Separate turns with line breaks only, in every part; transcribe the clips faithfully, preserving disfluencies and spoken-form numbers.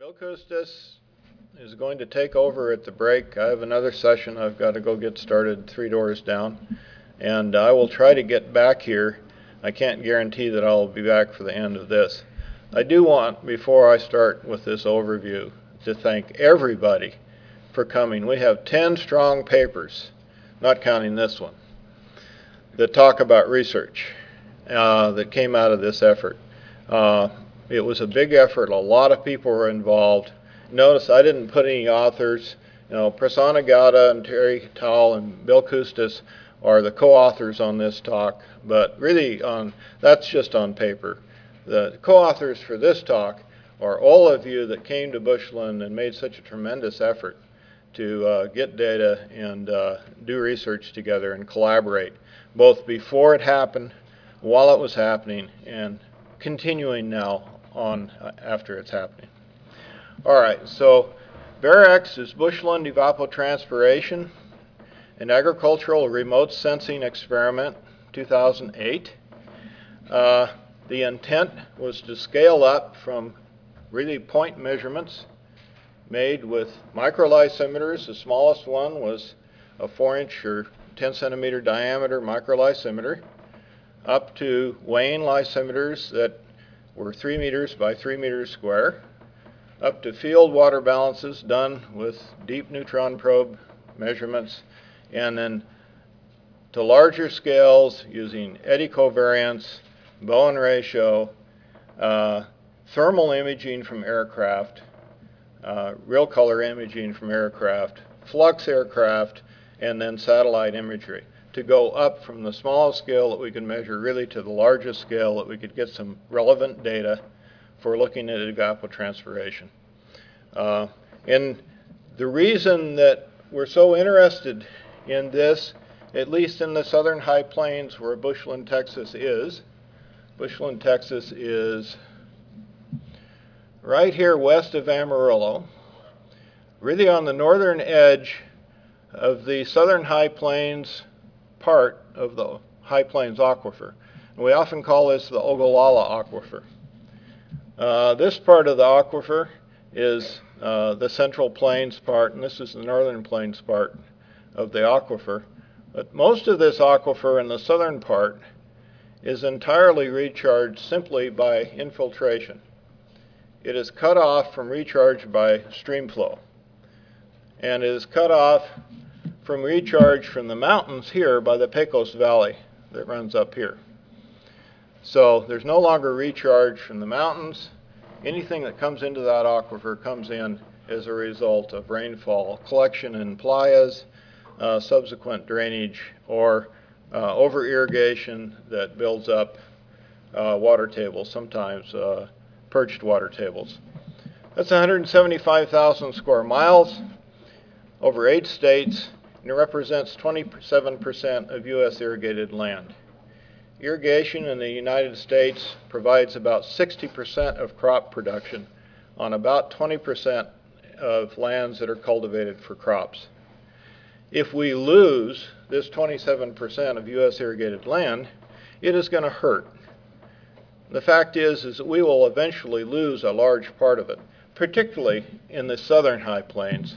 Bill Custis is going to take over at the break. I have another session I've got to go get started three doors down, and I will try to get back here. I can't guarantee that I'll be back for the end of this. I do want, before I start with this overview, to thank everybody for coming. We have ten strong papers, not counting this one, that talk about research uh, that came out of this effort. Uh, it was a big effort. A lot of people were involved. Notice I didn't put any authors. You know, Prasanna Gowda and Terry Towle and Bill Custis are the co-authors on this talk, but really on, that's just on paper. The co-authors for this talk are all of you that came to Bushland and made such a tremendous effort to uh, get data and uh, do research together and collaborate, both before it happened, while it was happening, and continuing now on uh, after it's happening. All right, so VEREX is Bushland Evapotranspiration, an agricultural remote sensing experiment, two thousand eight. Uh, the intent was to scale up from really point measurements made with microlysimeters. The smallest one was a four inch or ten centimeter diameter microlysimeter, up to weighing lysimeters that were three meters by three meters square, up to field water balances done with deep neutron probe measurements, and then to larger scales using eddy covariance, Bowen ratio, uh, thermal imaging from aircraft, uh, real color imaging from aircraft, flux aircraft, and then satellite imagery, to go up from the smallest scale that we could measure really to the largest scale that we could get some relevant data for looking at evapotranspiration. Uh, and the reason that we're so interested in this, at least in the southern high plains where Bushland, Texas is, Bushland, Texas is right here west of Amarillo, really on the northern edge of the southern high plains part of the High Plains Aquifer. And we often call this the Ogallala Aquifer. Uh, this part of the aquifer is uh, the Central Plains part, and this is the Northern Plains part of the aquifer. But most of this aquifer in the southern part is entirely recharged simply by infiltration. It is cut off from recharge by stream flow, and it is cut off from recharge from the mountains here by the Pecos Valley that runs up here. So there's no longer recharge from the mountains. Anything that comes into that aquifer comes in as a result of rainfall, collection in playas, uh, subsequent drainage, or uh, over-irrigation that builds up uh, water tables, sometimes uh, perched water tables. That's one hundred seventy-five thousand square miles over eight states, and it represents twenty-seven percent of U S irrigated land. Irrigation in the United States provides about sixty percent of crop production on about twenty percent of lands that are cultivated for crops. If we lose this twenty-seven percent of U S irrigated land, it is going to hurt. The fact is, is that we will eventually lose a large part of it, particularly in the southern high plains,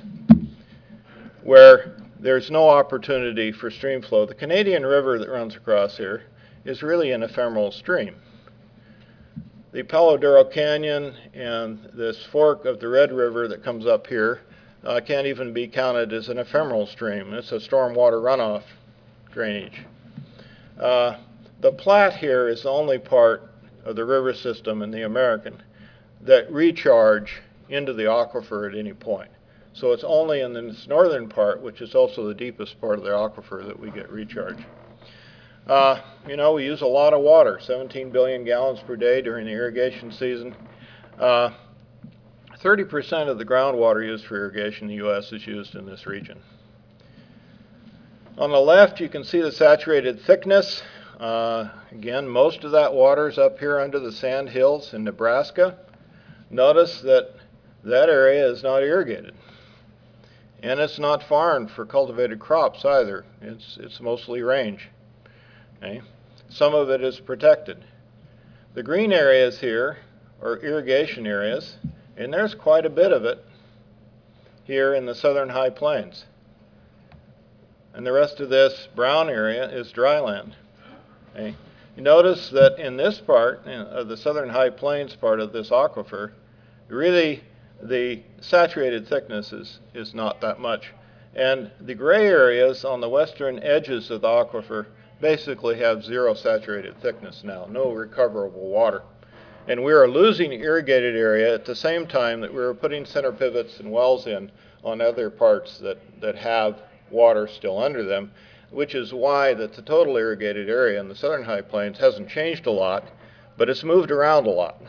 where there's no opportunity for stream flow. The Canadian River that runs across here is really an ephemeral stream. The Palo Duro Canyon and this fork of the Red River that comes up here uh, can't even be counted as an ephemeral stream. It's a stormwater runoff drainage. Uh, the Platte here is the only part of the river system in the American that recharge into the aquifer at any point. So it's only in this northern part, which is also the deepest part of the aquifer, that we get recharge. Uh, you know, we use a lot of water, seventeen billion gallons per day during the irrigation season. Uh, thirty percent of the groundwater used for irrigation in the U S is used in this region. On the left, you can see the saturated thickness. Uh, again, most of that water is up here under the sand hills in Nebraska. Notice that that area is not irrigated. And it's not farmed for cultivated crops either. It's, it's mostly range. Okay? Some of it is protected. The green areas here are irrigation areas, And there's quite a bit of it here in the southern high plains. And the rest of this brown area is dry land. Okay? You notice that in this part, of the southern high plains part of this aquifer, really the saturated thickness is, is not that much. And the gray areas on the western edges of the aquifer basically have zero saturated thickness now, no recoverable water. And we are losing irrigated area at the same time that we are putting center pivots and wells in on other parts that, that have water still under them, which is why that the total irrigated area in the southern high plains hasn't changed a lot, but it's moved around a lot.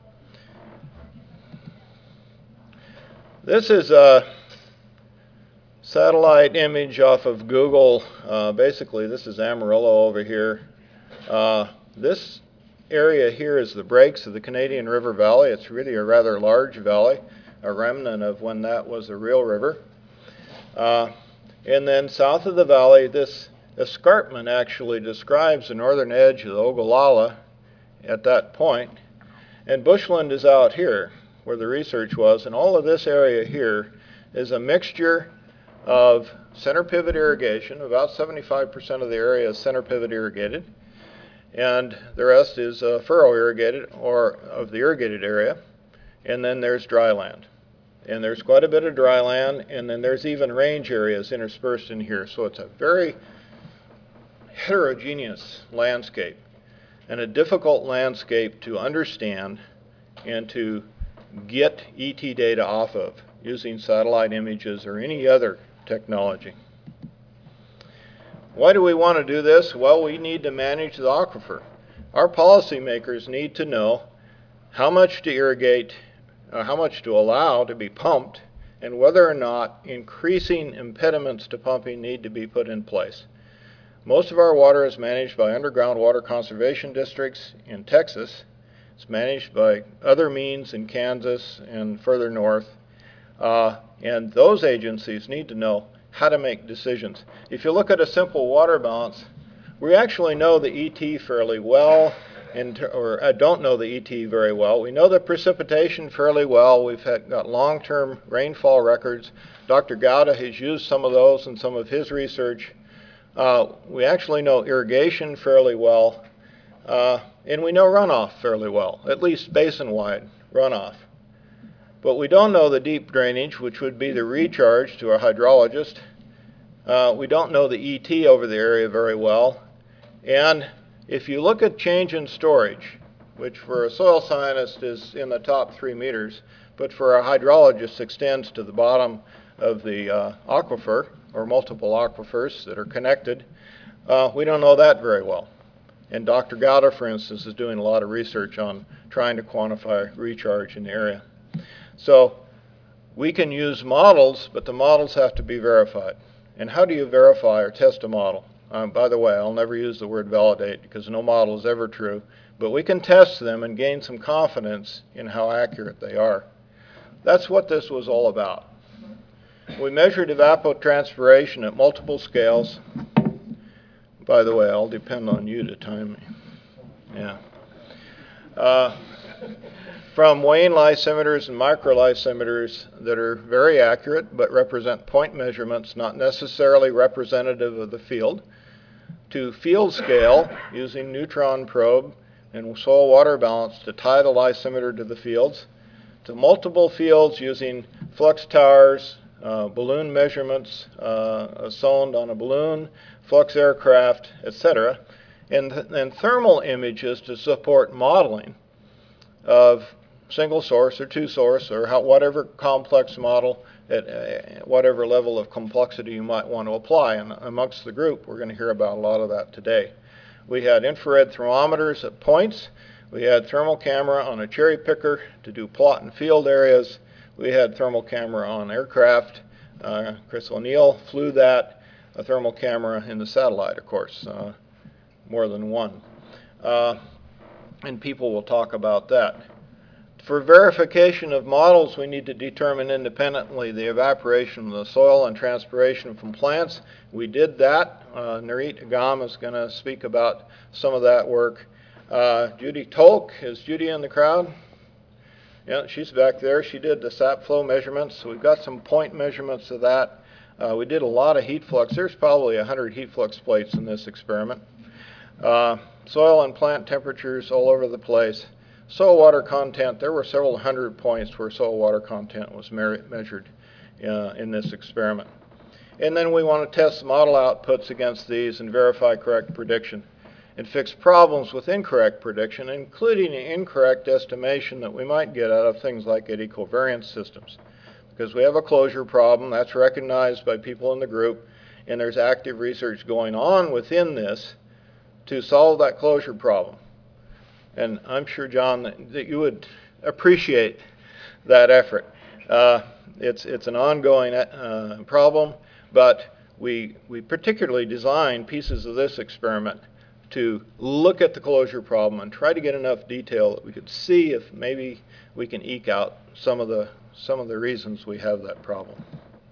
This is a satellite image off of Google. Uh, basically, this is Amarillo over here. Uh, this area here is the breaks of the Canadian River Valley. It's really a rather large valley, a remnant of when that was a real river. Uh, and then south of the valley, this escarpment actually describes the northern edge of the Ogallala at that point. And bushland is out here where the research was, and all of this area here is a mixture of center pivot irrigation. About seventy-five percent of the area is center pivot irrigated, and the rest is uh, furrow irrigated, or of the irrigated area, and then there's dry land. And there's quite a bit of dry land, and then there's even range areas interspersed in here. So it's a very heterogeneous landscape, and a difficult landscape to understand and to get E T data off of using satellite images or any other technology. Why do we want to do this? Well, we need to manage the aquifer. Our policymakers need to know how much to irrigate, uh, how much to allow to be pumped, and whether or not increasing impediments to pumping need to be put in place. Most of our water is managed by underground water conservation districts in Texas. It's managed by other means in Kansas and further north. Uh, and those agencies need to know how to make decisions. If you look at a simple water balance, we actually know the E T fairly well, in or I don't know the E T very well. We know the precipitation fairly well. We've had, got long-term rainfall records. Doctor Gowda has used some of those in some of his research. Uh, we actually know irrigation fairly well. Uh, and we know runoff fairly well, at least basin-wide runoff. But we don't know the deep drainage, which would be the recharge to a hydrologist. Uh, we don't know the E T over the area very well. And if you look at change in storage, which for a soil scientist is in the top three meters, but for a hydrologist extends to the bottom of the uh, aquifer, or multiple aquifers that are connected, uh, we don't know that very well. And Doctor Gowda, for instance, is doing a lot of research on trying to quantify recharge in the area. So we can use models, but the models have to be verified. And how do you verify or test a model? Um, by the way, I'll never use the word validate because no model is ever true, but we can test them and gain some confidence in how accurate they are. That's what this was all about. We measured evapotranspiration at multiple scales. By the way, I'll depend on you to time me. Yeah. Uh, from Wayne lysimeters and microlysimeters that are very accurate but represent point measurements, not necessarily representative of the field, to field scale using neutron probe and soil water balance to tie the lysimeter to the fields, to multiple fields using flux towers, uh, balloon measurements, uh, sonde on a balloon, flux aircraft, et cetera, and then thermal images to support modeling of single source or two source or how, whatever complex model at uh, whatever level of complexity you might want to apply. And amongst the group, we're going to hear about a lot of that today. We had infrared thermometers at points. We had thermal camera on a cherry picker to do plot and field areas. We had thermal camera on aircraft. Uh, Chris O'Neill flew that. A thermal camera in the satellite, of course, uh, more than one. Uh, and people will talk about that. For verification of models, we need to determine independently the evaporation of the soil and transpiration from plants. We did that. Uh, Narit Agam is going to speak about some of that work. Uh, Judy Tolk, is Judy in the crowd? Yeah, she's back there. She did the sap flow measurements. So we've got some point measurements of that. Uh, we did a lot of heat flux. There's probably one hundred heat flux plates in this experiment. Uh, soil and plant temperatures all over the place. Soil water content, there were several hundred points where soil water content was measured uh, in this experiment. And then we want to test model outputs against these and verify correct prediction and fix problems with incorrect prediction, including the incorrect estimation that we might get out of things like eddy covariance systems. Because we have a closure problem that's recognized by people in the group, and there's active research going on within this to solve that closure problem. And I'm sure, John, that, that you would appreciate that effort. Uh, it's, it's an ongoing uh, problem, but we, we particularly designed pieces of this experiment to look at the closure problem and try to get enough detail that we could see if maybe we can eke out some of the, some of the reasons we have that problem.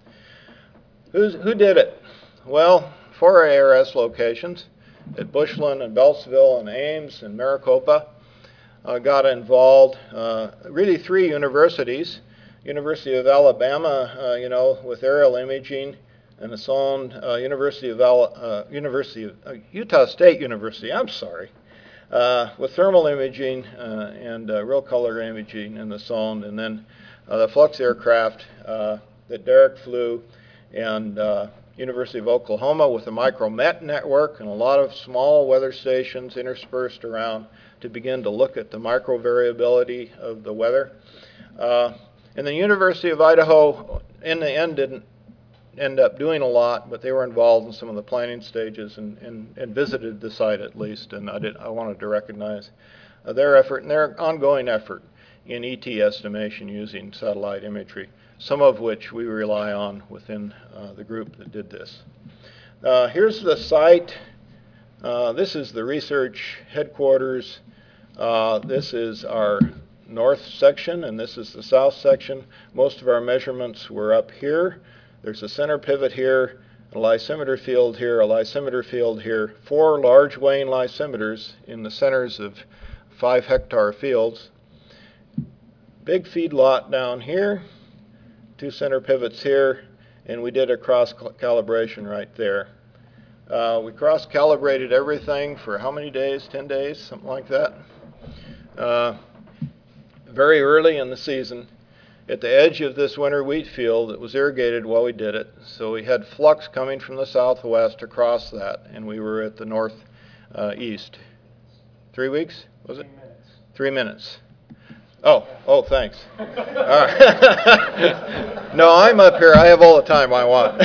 Who's, who did it? Well, four A R S locations at Bushland and Beltsville and Ames and Maricopa uh, got involved. Uh, really three universities, University of Alabama, uh, you know, with aerial imaging, and its own uh, University of Al uh, University of uh, Utah State University. I'm sorry, uh, with thermal imaging uh, and uh, real color imaging in the zone, and then uh, the Flux aircraft uh, that Derek flew, and uh, University of Oklahoma with a micromet network and a lot of small weather stations interspersed around to begin to look at the micro variability of the weather. Uh, and the University of Idaho, in the end, didn't end up doing a lot, but they were involved in some of the planning stages and, and, and visited the site at least, and I, did, I wanted to recognize uh, their effort and their ongoing effort in E T estimation using satellite imagery, some of which we rely on within uh, the group that did this. Uh, here's the site. Uh, this is the research headquarters. Uh, this is our north section, and this is the south section. Most of our measurements were up here. There's a center pivot here, a lysimeter field here, a lysimeter field here, four large weighing lysimeters in the centers of five hectare fields. Big feed lot down here, two center pivots here, and we did a cross calibration right there. Uh, we cross calibrated everything for how many days? ten days, something like that. Uh, very early in the season. At the edge of this winter wheat field, it was irrigated while we did it. So we had flux coming from the southwest across that, and we were at the north uh, east. Three weeks, was it? Three minutes. Three minutes. Oh, oh, thanks. All right. No, I'm up here. I have all the time I want.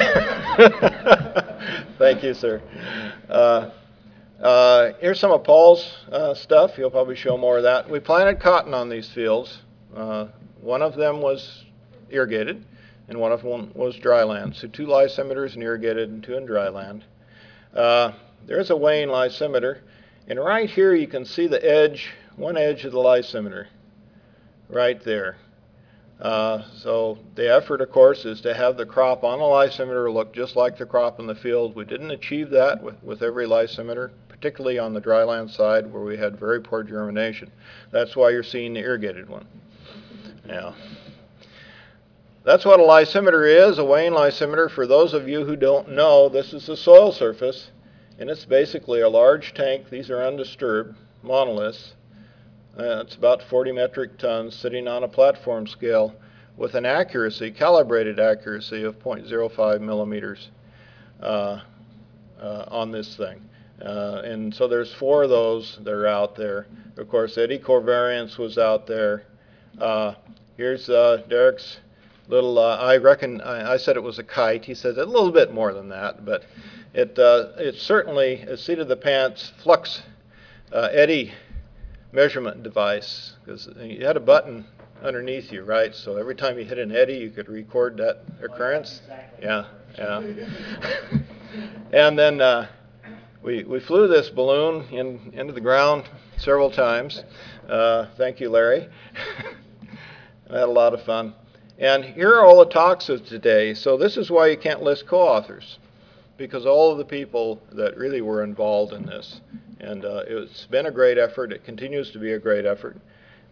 Thank you, sir. Uh, uh, here's some of Paul's uh, stuff. He'll probably show more of that. We planted cotton on these fields. Uh, One of them was irrigated, and one of them was dry land. So two lysimeters in irrigated and two in dry land. Uh, there's a weighing lysimeter, and right here you can see the edge, one edge of the lysimeter, right there. Uh, so the effort, of course, is to have the crop on the lysimeter look just like the crop in the field. We didn't achieve that with, with every lysimeter, particularly on the dry land side where we had very poor germination. That's why you're seeing the irrigated one. Yeah. That's what a lysimeter is, a weighing lysimeter. For those of you who don't know, this is the soil surface, and it's basically a large tank. These are undisturbed monoliths. Uh, it's about forty metric tons sitting on a platform scale with an accuracy, calibrated accuracy of zero point zero five millimeters uh, uh, on this thing. Uh, and so there's four of those that are out there. Of course, eddy covariance was out there. Uh, here's uh, Derek's little, uh, I reckon, I, I said it was a kite. He said a little bit more than that, but it, uh, it's certainly a seat of the pants flux uh, eddy measurement device, because you had a button underneath you, right? So every time you hit an eddy, you could record that occurrence. Exactly. Yeah, yeah. And then uh, we, we flew this balloon in, into the ground several times. Uh, thank you, Larry. I had a lot of fun. And here are all the talks of today. So this is why you can't list co-authors, because all of the people that really were involved in this. And uh, it's been a great effort. It continues to be a great effort.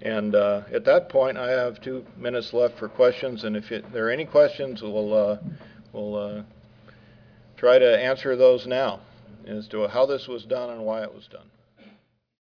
And uh, at that point, I have two minutes left for questions, and if it, there are any questions, we'll, uh, we'll uh, try to answer those now as to how this was done and why it was done.